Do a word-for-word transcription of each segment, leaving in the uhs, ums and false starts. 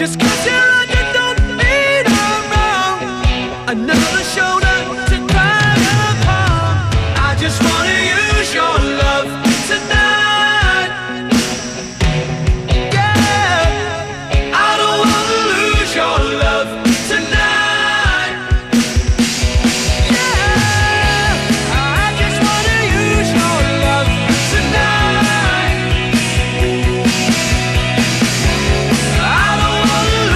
Just 'cause you're on, you don't mean I'm wrong. Another shoulder to cry upon. I just wanna use your love tonight. Yeah, I don't wanna lose your love tonight. Yeah, I just wanna use your love tonight. I don't wanna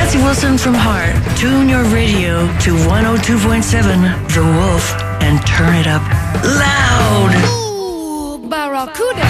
Nancy Wilson from Heart. Tune your radio to one oh two point seven The Wolf and turn it up loud. Ooh, Barracuda.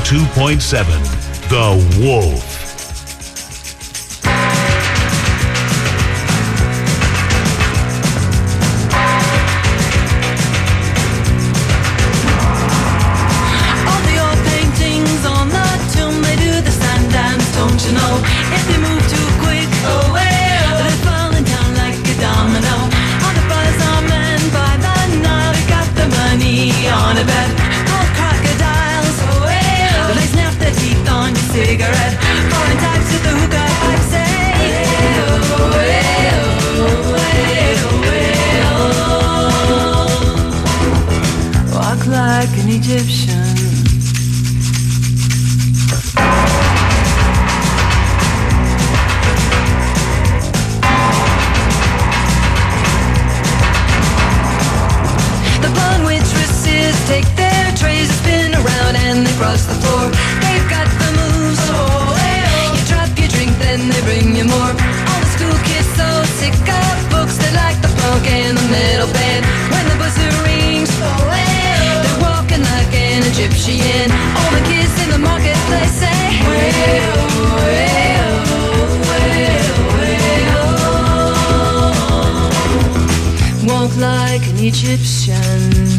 two point seven, The Wolf. All the old paintings on the tomb, they do the sand dance, don't you know? If they move too quick, oh well, they're falling down like a domino. All the buzz are men by the night, they got the money on a bed. Old crocodiles, oh well, they snap their teeth on your cigarette. Foreign types with the hookah pipe say, oh well, oh well, walk like an Egyptian. Take their trays and spin around and they cross the floor. They've got the moves, oh well. You drop your drink, then they bring you more. All the school kids so sick of books, they like the punk and the metal band. When the buzzer rings, oh well, they're walking like an Egyptian. All the kids in the marketplace say, well, well, well, well. Walk like an Egyptian.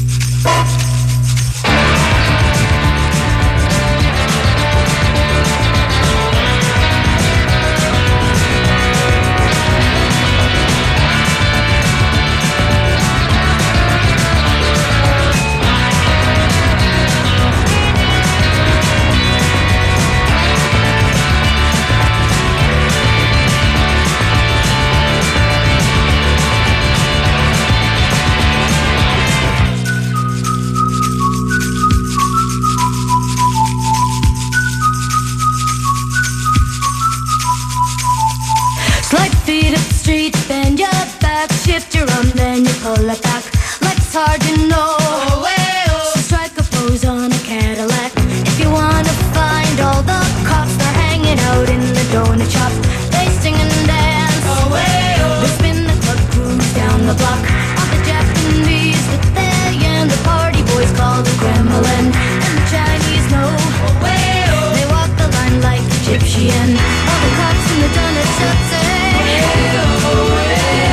pull it back like it's hard to know. Oh, well. So strike a pose on a Cadillac. If you wanna find all the cops, they're hanging out in the donut shop. They sing and dance. Oh, well. They spin the club cruise down the block. All the Japanese that they and the party boys call the Kremlin. And the Chinese know. Oh, well. They walk the line like Egyptian. All the cops in the donut shop say, well, well.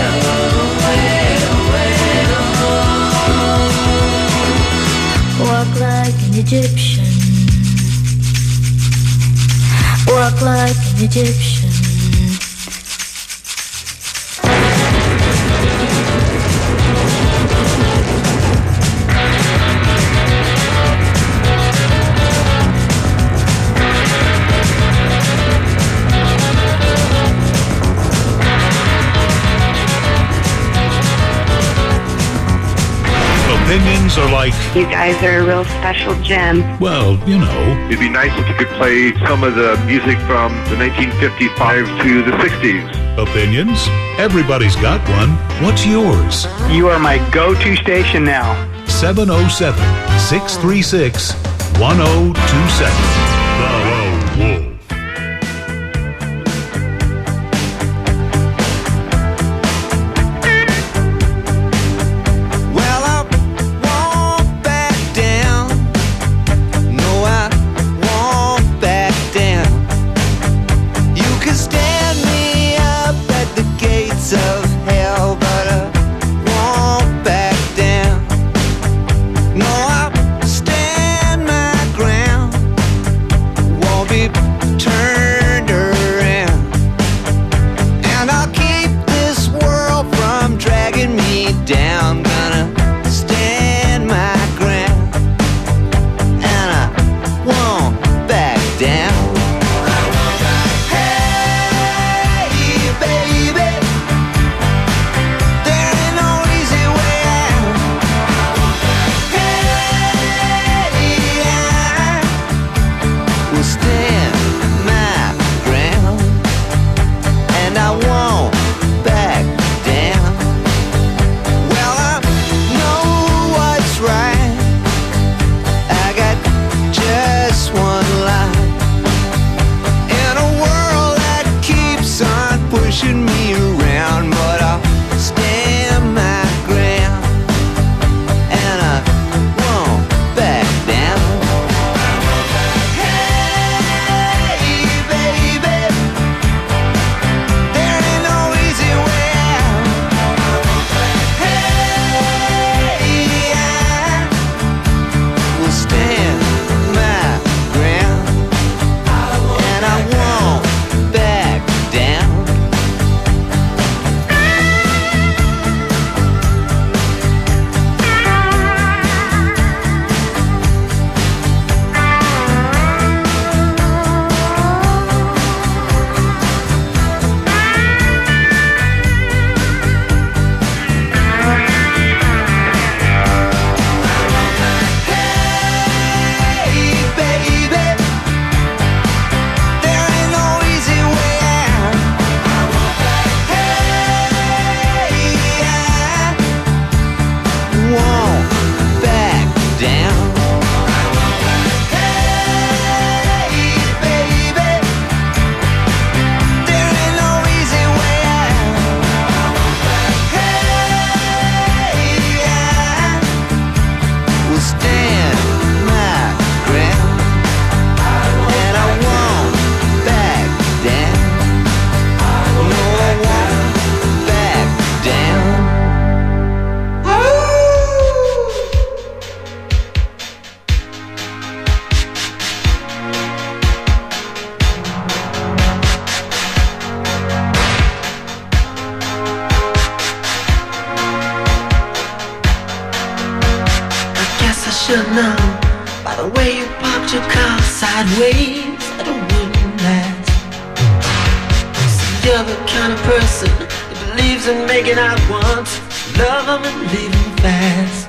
Walk like an Egyptian. Walk like an Egyptian. Opinions are like... You guys are a real special gem. Well, you know. It'd be nice if you could play some of the music from the nineteen fifty-five to the sixties. Opinions? Everybody's got one. What's yours? You are my go-to station now. seven oh seven, six three six, one oh two seven. The Wolf. should know by the way you parked your car sideways at a wooden latch. See, you're the kind of person that believes in making out once, love them and leave them fast.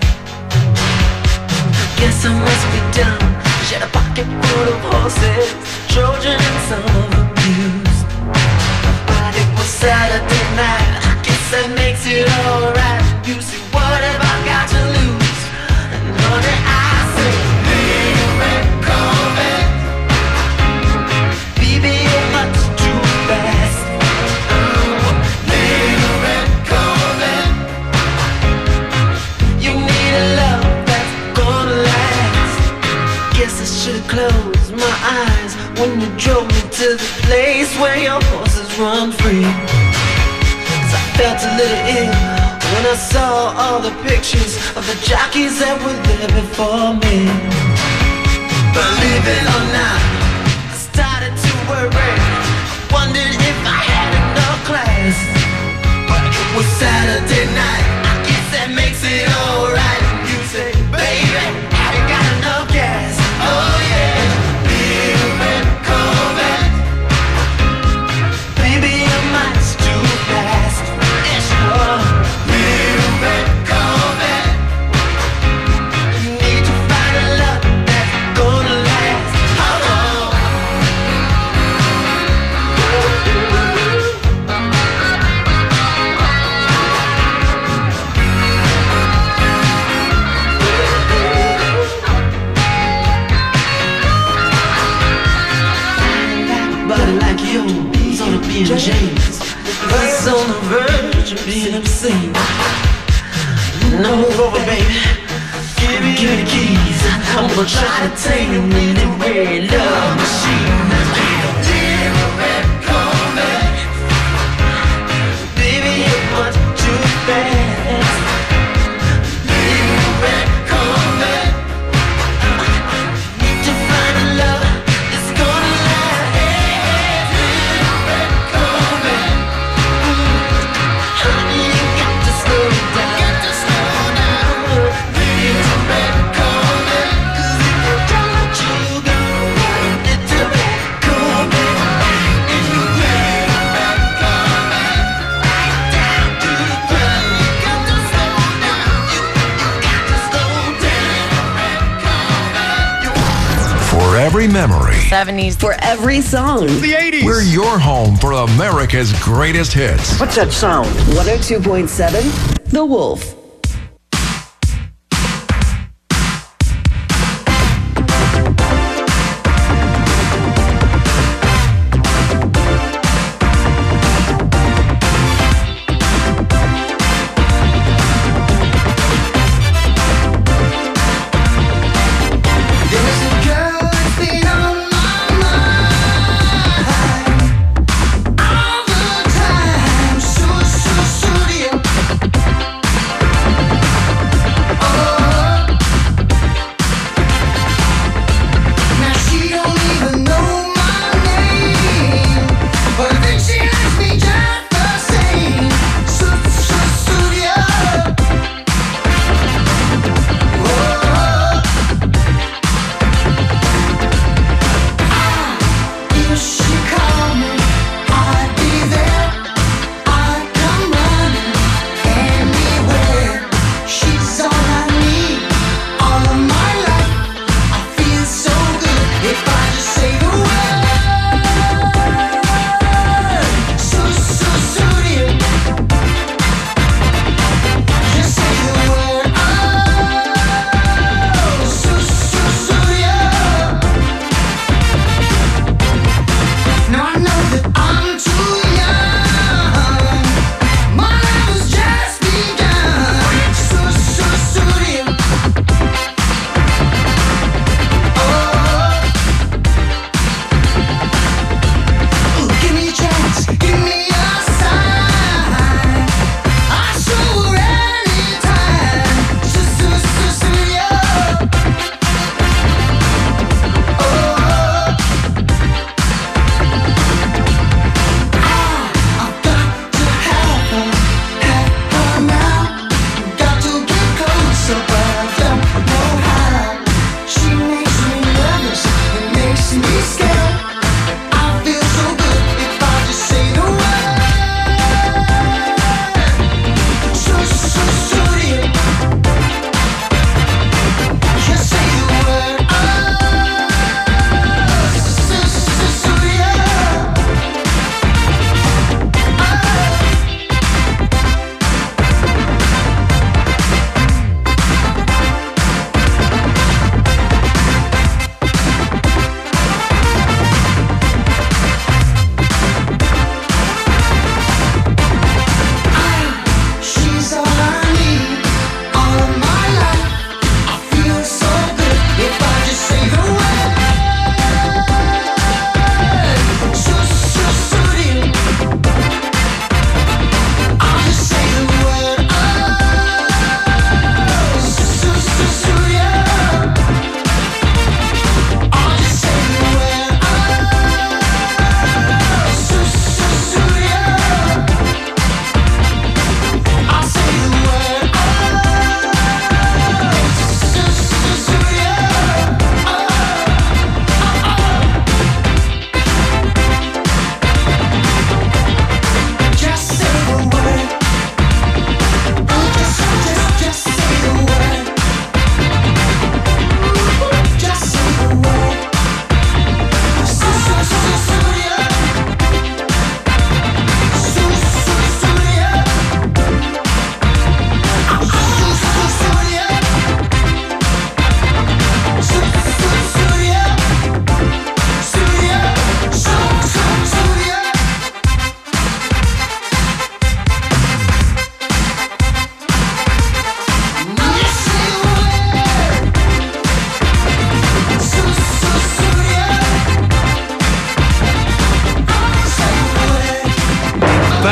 I guess I must be dumb. She had a pocket full of horses, Trojan and some of abused. But it was Saturday night, I guess that makes it alright. You see, what have I got to lose? And honey, I say, little red Corvette, baby, you're much too fast. Oh, little red Corvette, you need a love that's gonna last. Guess I should've closed my eyes when you drove me to the place where your horses run free. 'Cause I felt a little ill when I saw all the pictures of the jockeys that were there before me. Believe it or not, I started to worry. I wondered if I had enough class. But it was Saturday night, I guess that makes it alright. You say, baby, have you got enough gas? Oh yeah, little red Corvette, baby, you're much too fast. Yes, you are. Little red Corvette, you need to find a love that's gonna last. Oh, oh. Body like yours on a B and J's, it's on the verge of being obscene. No, move over, baby. Give me, give me the keys. I'm gonna try to tame you in the red love machine. Little red Corvette, baby, you're much too fast. Little red Corvette, need to find a love that's gonna last. Little red Corvette, honey, you got to slow down. Got to slow down. Little red Corvette, 'cause if you don't let you go, little red Corvette, and you little red Corvette, right down to the ground. You got to slow down. You, you got to slow down. Red Corvette, you For every memory, seventies. For every song. The eighties. we're your home for America's greatest hits. What's that sound? one oh two point seven, The Wolf. There's a girl that's been on my mind all the time. So, so, so dear.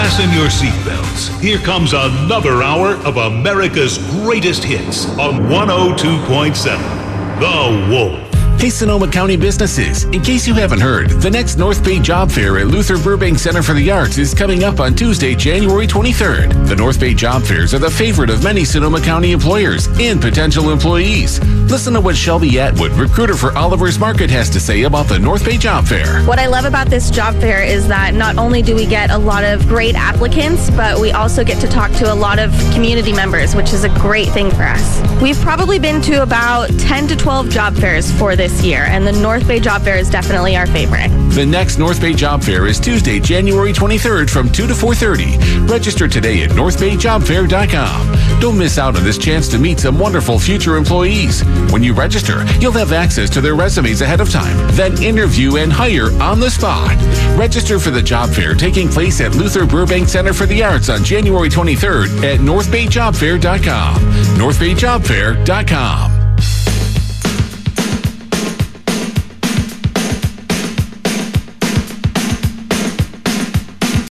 Fasten your seatbelts. Here comes another hour of America's greatest hits on one oh two point seven. The Wolf. Hey, Sonoma County businesses. In case you haven't heard, the next North Bay Job Fair at Luther Burbank Center for the Arts is coming up on Tuesday, January twenty-third. The North Bay Job Fairs are the favorite of many Sonoma County employers and potential employees. Listen to what Shelby Atwood, recruiter for Oliver's Market, has to say about the North Bay Job Fair. What I love about this job fair is that not only do we get a lot of great applicants, but we also get to talk to a lot of community members, which is a great thing for us. We've probably been to about ten to twelve job fairs for this year, and the North Bay Job Fair is definitely our favorite. The next North Bay Job Fair is Tuesday, January twenty-third from two to four thirty. Register today at north bay job fair dot com. Don't miss out on this chance to meet some wonderful future employees. When you register, you'll have access to their resumes ahead of time, then interview and hire on the spot. Register for the job fair taking place at Luther Burbank Center for the Arts on January twenty-third at north bay job fair dot com. north bay job fair dot com.